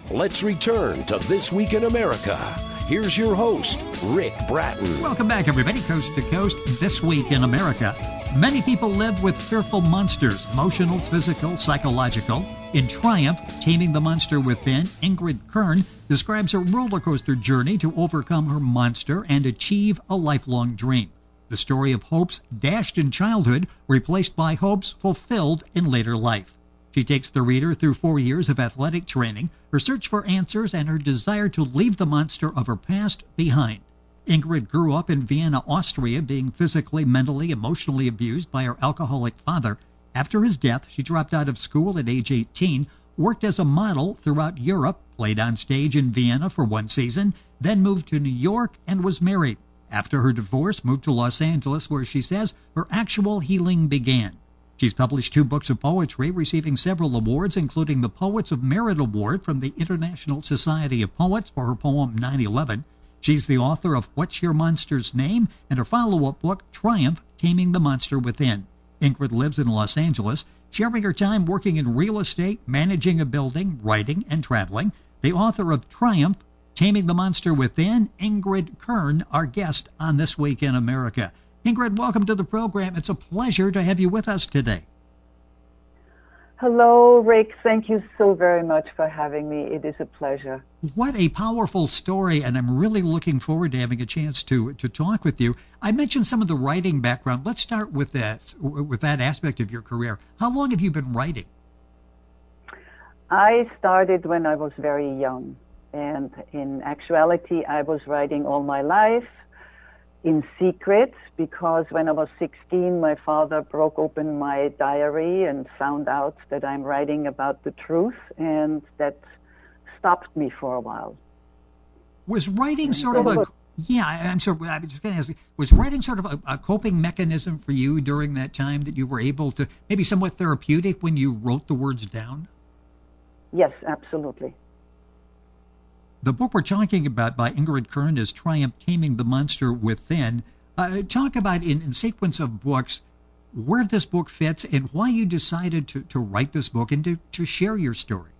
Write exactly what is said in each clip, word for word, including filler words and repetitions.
Let's return to This Week in America. Here's your host, Rick Bratton. Welcome back, everybody, coast to coast. This Week in America. Many people live with fearful monsters, emotional, physical, psychological. In Triumph, Taming the Monster Within, Ingrid Kern describes a roller coaster journey to overcome her monster and achieve a lifelong dream. The story of hopes dashed in childhood, replaced by hopes fulfilled in later life. She takes the reader through four years of athletic training, her search for answers, and her desire to leave the monster of her past behind. Ingrid grew up in Vienna, Austria, being physically, mentally, emotionally abused by her alcoholic father. After his death, she dropped out of school at age eighteen, worked as a model throughout Europe, played on stage in Vienna for one season, then moved to New York and was married. After her divorce, moved to Los Angeles, where she says her actual healing began. She's published two books of poetry, receiving several awards, including the Poets of Merit Award from the International Society of Poets for her poem nine eleven. She's the author of What's Your Monster's Name? And her follow-up book, Triumph, Taming the Monster Within. Ingrid lives in Los Angeles, sharing her time working in real estate, managing a building, writing, and traveling. The author of Triumph, Taming the Monster Within, Ingrid Kern, our guest on This Week in America. Ingrid, welcome to the program. It's a pleasure to have you with us today. Hello, Rick. Thank you so very much for having me. It is a pleasure. What a powerful story, and I'm really looking forward to having a chance to to talk with you. I mentioned some of the writing background. Let's start with that, with that aspect of your career. How long have you been writing? I started when I was very young, and in actuality, I was writing all my life in secret, because when I was sixteen, my father broke open my diary and found out that I'm writing about the truth, and that stopped me for a while. Was writing sort of a, yeah, I'm sorry, I'm just going to ask, was writing sort of a, a coping mechanism for you during that time, that you were able to, maybe somewhat therapeutic when you wrote the words down? Yes, absolutely. The book we're talking about by Ingrid Kern is Triumph, Taming the Monster Within. Uh, talk about, in, in sequence of books, where this book fits and why you decided to, to write this book and to, to share your story.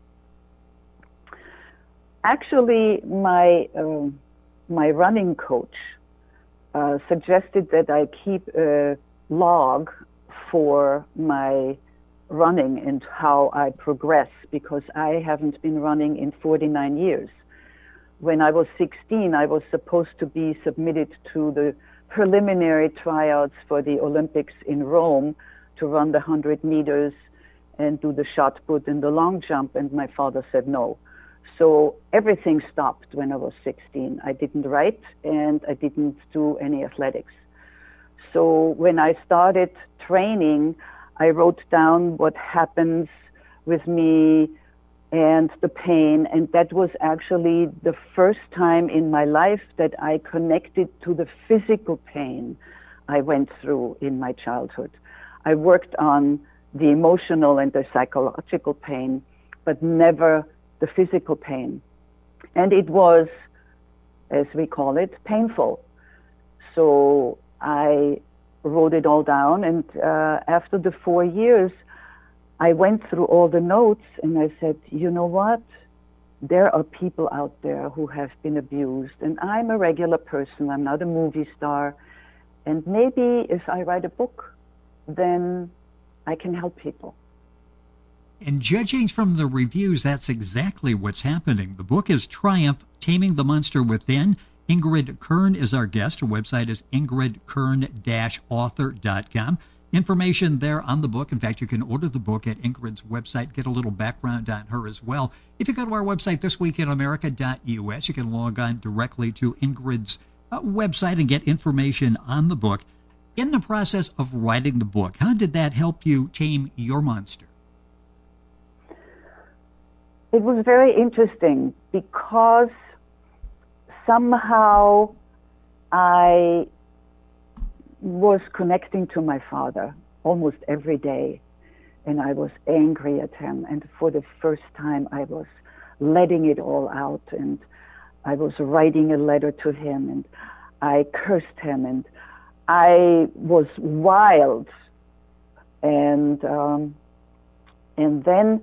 Actually, my uh, my running coach uh, suggested that I keep a log for my running and how I progress, because I haven't been running in forty-nine years. When I was sixteen, I was supposed to be submitted to the preliminary tryouts for the Olympics in Rome to run the one hundred meters and do the shot put and the long jump, and my father said no. So everything stopped when I was sixteen. I didn't write and I didn't do any athletics. So when I started training, I wrote down what happens with me and the pain, and that was actually the first time in my life that I connected to the physical pain I went through in my childhood. I worked on the emotional and the psychological pain, but never the physical pain. And it was, as we call it, painful. So I wrote it all down, and uh, after the four years, I went through all the notes and I said, you know what? There are people out there who have been abused, and I'm a regular person. I'm not a movie star. And maybe if I write a book, then I can help people. And judging from the reviews, that's exactly what's happening. The book is Triumph, Taming the Monster Within. Ingrid Kern is our guest. Her website is ingrid kern dash author dot com. Information there on the book. In fact, you can order the book at Ingrid's website, get a little background on her as well. If you go to our website, this week in america dot u s, you can log on directly to Ingrid's uh, website and get information on the book. In the process of writing the book, how did that help you tame your monster? It was very interesting because somehow I was connecting to my father almost every day, and I was angry at him, and for the first time I was letting it all out, and I was writing a letter to him, and I cursed him, and I was wild. And um, and then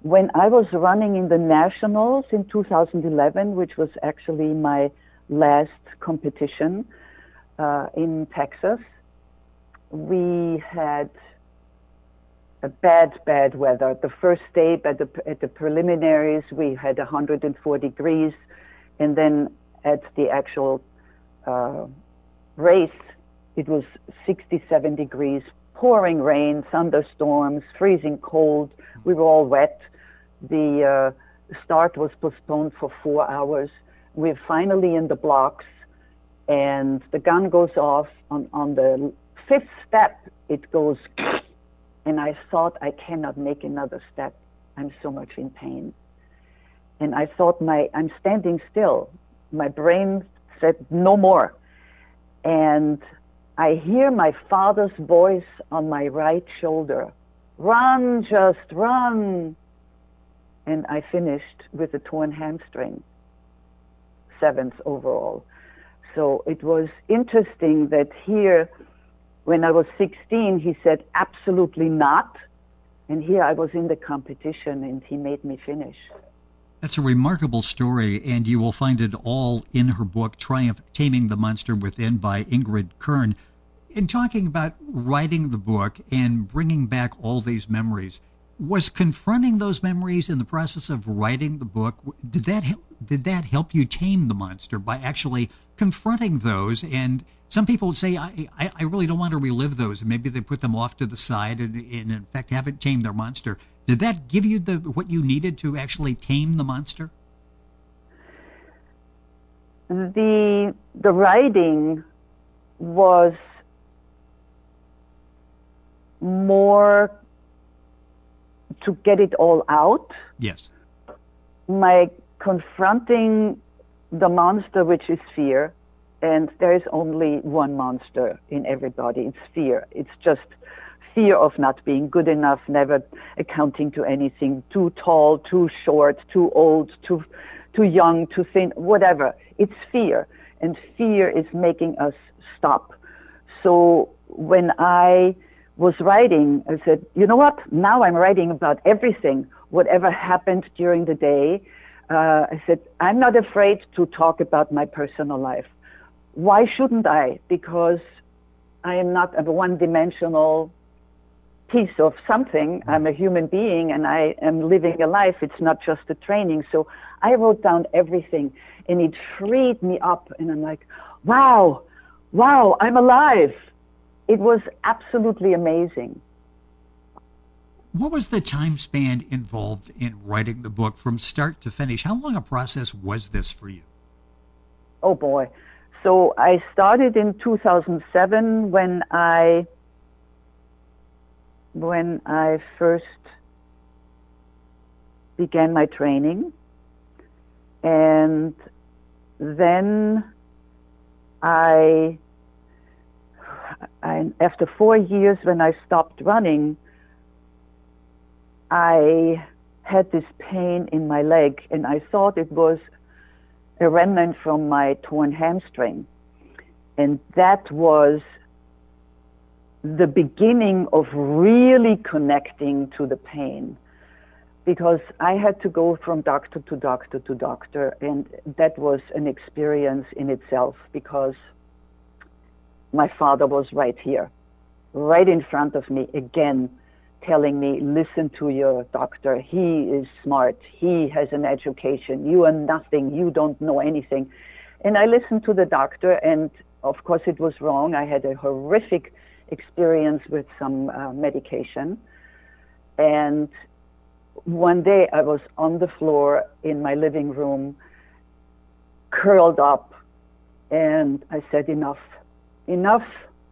when I was running in the nationals in two thousand eleven, which was actually my last competition uh, in Texas, we had a bad, bad weather. The first day at the, at the preliminaries, we had one hundred four degrees, and then at the actual uh, race, it was sixty-seven degrees, pouring rain, thunderstorms, freezing cold. We were all wet. The uh, start was postponed for four hours. We're finally in the blocks, and the gun goes off. On, on the fifth step, it goes, and I thought, I cannot make another step. I'm so much in pain. And I thought, my I'm standing still. My brain said, no more. And I hear my father's voice on my right shoulder. Run, just run. And I finished with a torn hamstring, seventh overall. So it was interesting that here, when I was sixteen, he said, absolutely not. And here I was in the competition, and he made me finish. That's a remarkable story, and you will find it all in her book, Triumph, Taming the Monster Within by Ingrid Kern. In talking about writing the book and bringing back all these memories, was confronting those memories in the process of writing the book, did that did that help you tame the monster by actually confronting those? And some people would say, I, I, I really don't want to relive those, and maybe they put them off to the side and, and in fact haven't tamed their monster. Did that give you the what you needed to actually tame the monster? The the writing was more to get it all out. Yes. My confronting the monster, which is fear, and there is only one monster in everybody. It's fear. It's just fear of not being good enough, never accounting to anything, too tall, too short, too old, too too young, too thin, whatever. It's fear, and fear is making us stop. So when I was writing, I said, you know what? Now I'm writing about everything, whatever happened during the day. Uh, I said, I'm not afraid to talk about my personal life. Why shouldn't I? Because I am not a one-dimensional piece of something. I'm a human being, and I am living a life. It's not just a training. So I wrote down everything, and it freed me up. And I'm like, wow, wow, I'm alive. It was absolutely amazing. What was the time span involved in writing the book from start to finish? How long a process was this for you? Oh, boy. So I started in two thousand seven when I when I first began my training. And then I, I after four years when I stopped running, I had this pain in my leg, and I thought it was a remnant from my torn hamstring. And that was the beginning of really connecting to the pain, because I had to go from doctor to doctor to doctor, and that was an experience in itself, because my father was right here, right in front of me again, telling me, listen to your doctor. He is smart. He has an education. You are nothing. You don't know anything. And I listened to the doctor, and of course it was wrong. I had a horrific experience with some uh, medication. And one day I was on the floor in my living room, curled up, and I said, enough, enough.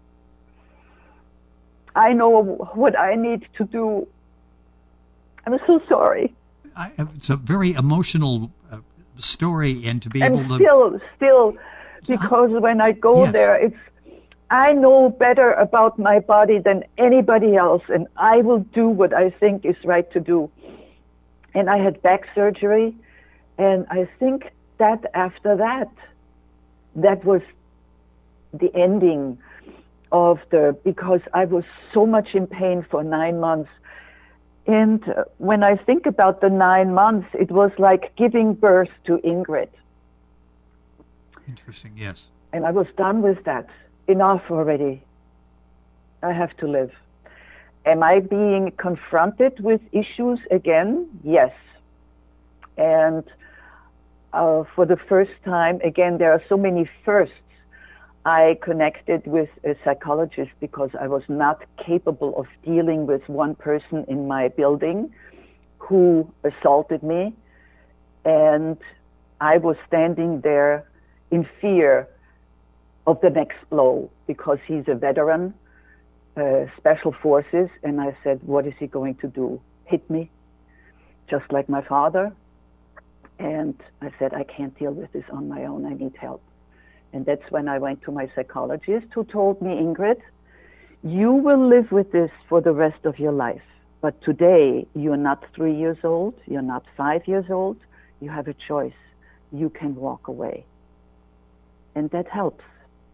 I know what I need to do. I'm so sorry. I, it's a very emotional uh, story, and to be and able to... still, still, because uh, when I go yes. there, it's, I know better about my body than anybody else, and I will do what I think is right to do. And I had back surgery, and I think that after that, that was the ending of the, because I was so much in pain for nine months. And uh, when I think about the nine months, it was like giving birth to Ingrid. Interesting, yes. And I was done with that. Enough already. I have to live. Am I being confronted with issues again? Yes. And uh, for the first time, again, there are so many firsts. I connected with a psychologist because I was not capable of dealing with one person in my building who assaulted me. And I was standing there in fear of the next blow because he's a veteran, uh, special forces. And I said, what is he going to do? Hit me? Just like my father? And I said, I can't deal with this on my own. I need help. And that's when I went to my psychologist, who told me, Ingrid, you will live with this for the rest of your life. But today, you're not three years old. You're not five years old. You have a choice. You can walk away. And that helps.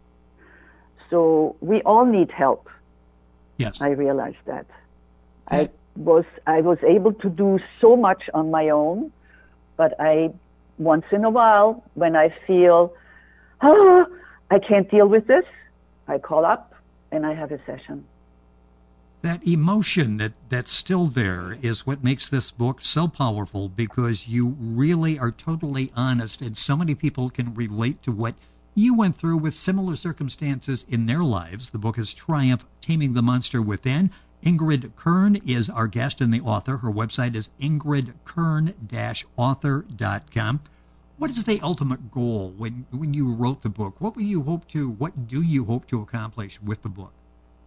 So we all need help. Yes. I realized that. I was, I was able to do so much on my own, but I, once in a while, when I feel, oh, I can't deal with this, I call up and I have a session. That emotion that, that's still there is what makes this book so powerful, because you really are totally honest, and so many people can relate to what you went through with similar circumstances in their lives. The book is Triumph, Taming the Monster Within. Ingrid Kern is our guest and the author. Her website is ingrid kern dash author dot com. What is the ultimate goal when, when you wrote the book? What would you hope to, what do you hope to accomplish with the book?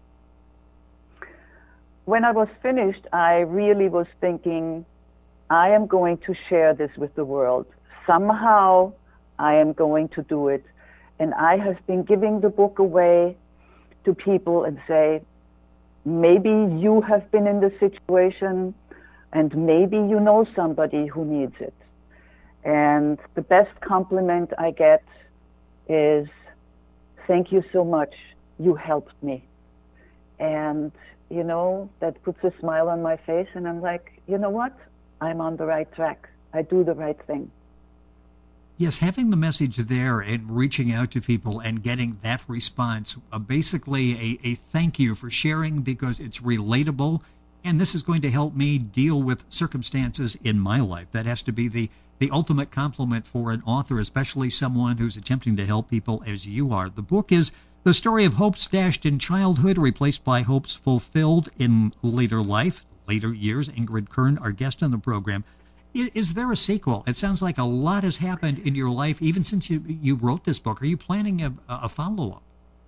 When I was finished, I really was thinking, I am going to share this with the world. Somehow, I am going to do it. And I have been giving the book away to people and say, maybe you have been in this situation, and maybe you know somebody who needs it. And the best compliment I get is, thank you so much. You helped me. And, you know, that puts a smile on my face, and I'm like, you know what? I'm on the right track. I do the right thing. Yes, having the message there and reaching out to people and getting that response, uh, basically a, a thank you for sharing because it's relatable, and this is going to help me deal with circumstances in my life. That has to be the, the ultimate compliment for an author, especially someone who's attempting to help people as you are. The book is the story of hopes dashed in childhood, replaced by hopes fulfilled in later life, later years. Ingrid Kern, our guest on the program. Is there a sequel? It sounds like a lot has happened in your life, even since you you wrote this book. Are you planning a, a follow-up?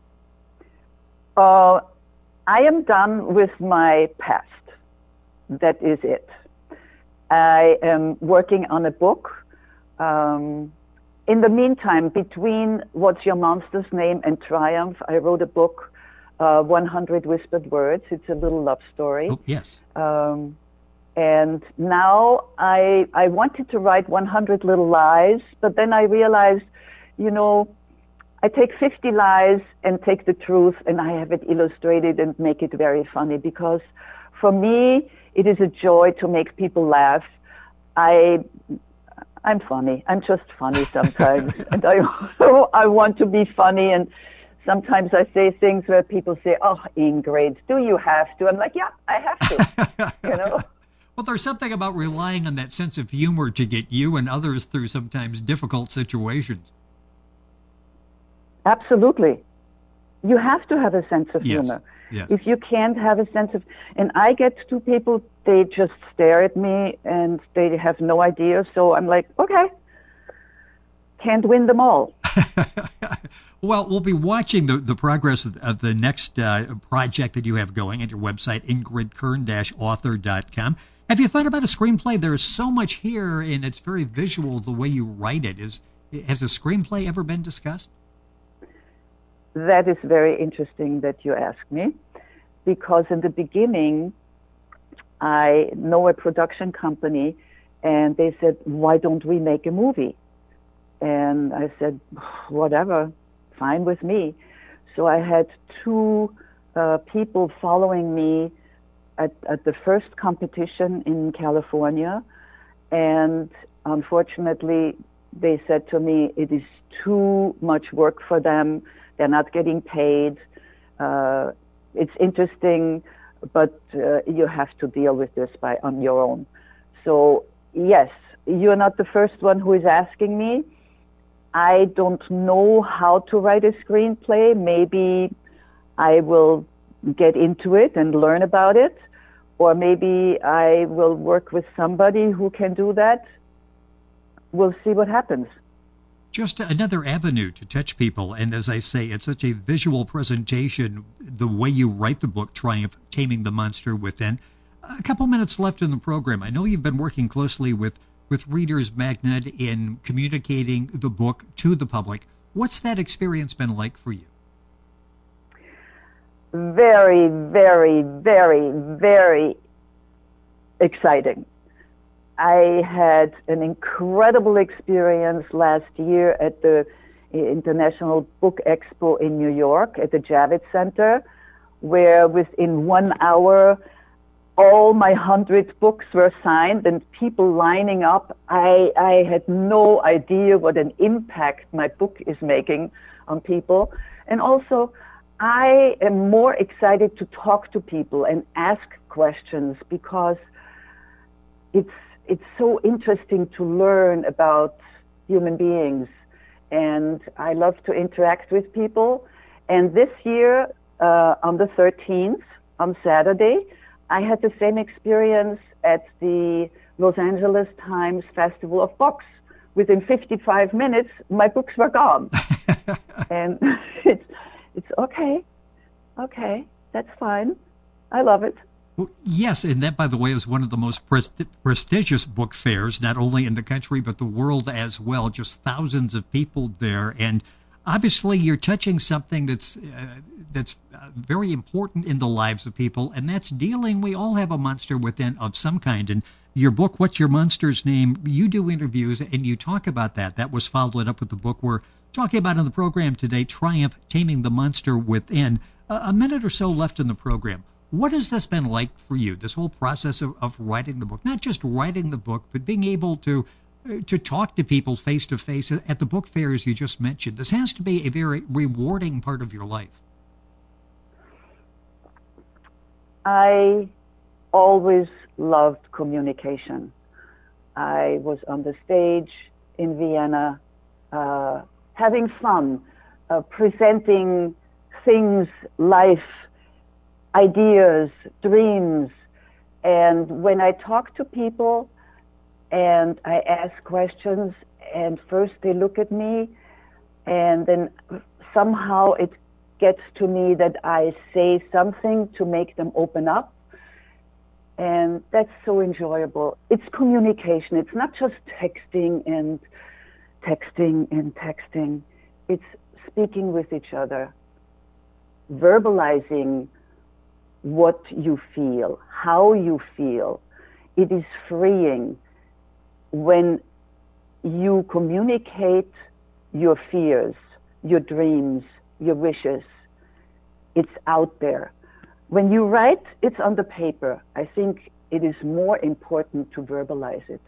Uh, I am done with my past. That is it. I am working on a book. Um, in the meantime, between What's Your Monster's Name and Triumph, I wrote a book, uh, one hundred Whispered Words. It's a little love story. Oh, yes. Um, And now I I wanted to write one hundred Little Lies, but then I realized, you know, I take fifty lies and take the truth, and I have it illustrated and make it very funny, because for me, it is a joy to make people laugh. I, I'm funny. I'm just funny sometimes. And I also, I want to be funny, and sometimes I say things where people say, oh, Ingrid, do you have to? I'm like, yeah, I have to, you know. Well, there's something about relying on that sense of humor to get you and others through sometimes difficult situations. Absolutely. You have to have a sense of Yes. humor. Yes. If you can't have a sense of, and I get two people, they just stare at me and they have no idea. So I'm like, okay, can't win them all. Well, we'll be watching the, the progress of, of the next uh, project that you have going at your website, ingrid kern dash author dot com. Have you thought about a screenplay? There's so much here, and it's very visual the way you write it. Is has a screenplay ever been discussed? That is very interesting that you ask me, because in the beginning, I know a production company, and they said, why don't we make a movie? And I said, whatever, fine with me. So I had two uh, people following me at, at the first competition in California, and unfortunately, they said to me, it is too much work for them. They're not getting paid. Uh, it's interesting, but uh, you have to deal with this by on your own. So yes, you're not the first one who is asking me. I don't know how to write a screenplay. Maybe I will get into it and learn about it, or maybe I will work with somebody who can do that. We'll see what happens. Just another avenue to touch people. And as I say, it's such a visual presentation, the way you write the book, Triumph, Taming the Monster Within. A couple minutes left in the program. I know you've been working closely with, with Reader's Magnet in communicating the book to the public. What's that experience been like for you? Very, very, very, very exciting. I had an incredible experience last year at the International Book Expo in New York at the Javits Center, where within one hour, all my hundred books were signed and people lining up. I, I had no idea what an impact my book is making on people. And also, I am more excited to talk to people and ask questions because it's it's so interesting to learn about human beings. And I love to interact with people. And this year, uh, on the thirteenth, on Saturday, I had the same experience at the Los Angeles Times Festival of Books. Within fifty-five minutes, my books were gone. And it's, it's okay, okay, that's fine. I love it. Well, yes, and that, by the way, is one of the most presti- prestigious book fairs, not only in the country, but the world as well. Just thousands of people there. And obviously, you're touching something that's uh, that's uh, very important in the lives of people, and that's dealing. We all have a monster within of some kind. And your book, What's Your Monster's Name? You do interviews, and you talk about that. That was followed up with the book we're talking about in the program today, Triumph, Taming the Monster Within. Uh, a minute or so left in the program. What has this been like for you, this whole process of, of writing the book? Not just writing the book, but being able to uh, to talk to people face-to-face at the book fairs you just mentioned. This has to be a very rewarding part of your life. I always loved communication. I was on the stage in Vienna, uh, having fun, uh, presenting things, life, ideas, dreams. And when I talk to people and I ask questions, and first they look at me, and then somehow it gets to me that I say something to make them open up. And that's so enjoyable. It's communication. It's not just texting and texting and texting. It's speaking with each other, verbalizing what you feel, how you feel. It is freeing when you communicate your fears, your dreams, your wishes. It's out there. When you write, it's on the paper. I think it is more important to verbalize it.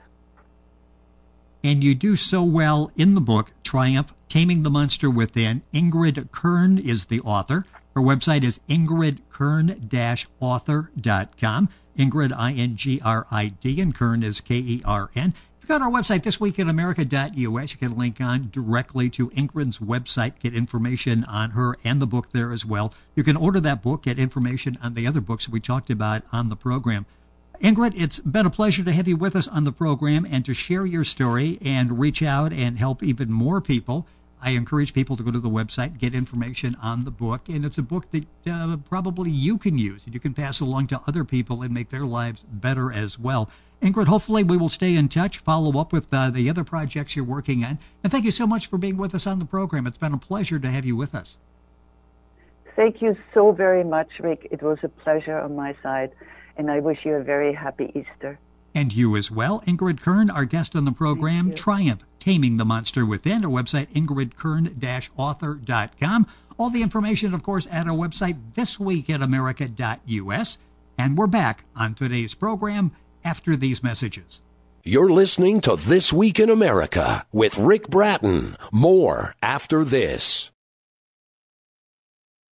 And you do so well in the book, Triumph, Taming the Monster Within. Ingrid Kern is the author. Her website is ingrid kern dash author dot com. Ingrid, I N G R I D, and Kern is K E R N. If you go to our website, this week in america dot U S, you can link on directly to Ingrid's website, get information on her and the book there as well. You can order that book, get information on the other books we talked about on the program. Ingrid, it's been a pleasure to have you with us on the program and to share your story and reach out and help even more people. I encourage people to go to the website, get information on the book, and it's a book that uh, probably you can use and you can pass along to other people and make their lives better as well. Ingrid, hopefully we will stay in touch, follow up with uh, the other projects you're working on, and thank you so much for being with us on the program. It's been a pleasure to have you with us. Thank you so very much, Rick. It was a pleasure on my side, and I wish you a very happy Easter. And you as well. Ingrid Kern, our guest on the program, Triumph, Taming the Monster Within. Our website, ingrid kern dash author dot com. All the information, of course, at our website, this week at america dot U S. And we're back on today's program after these messages. You're listening to This Week in America with Rick Bratton. More after this.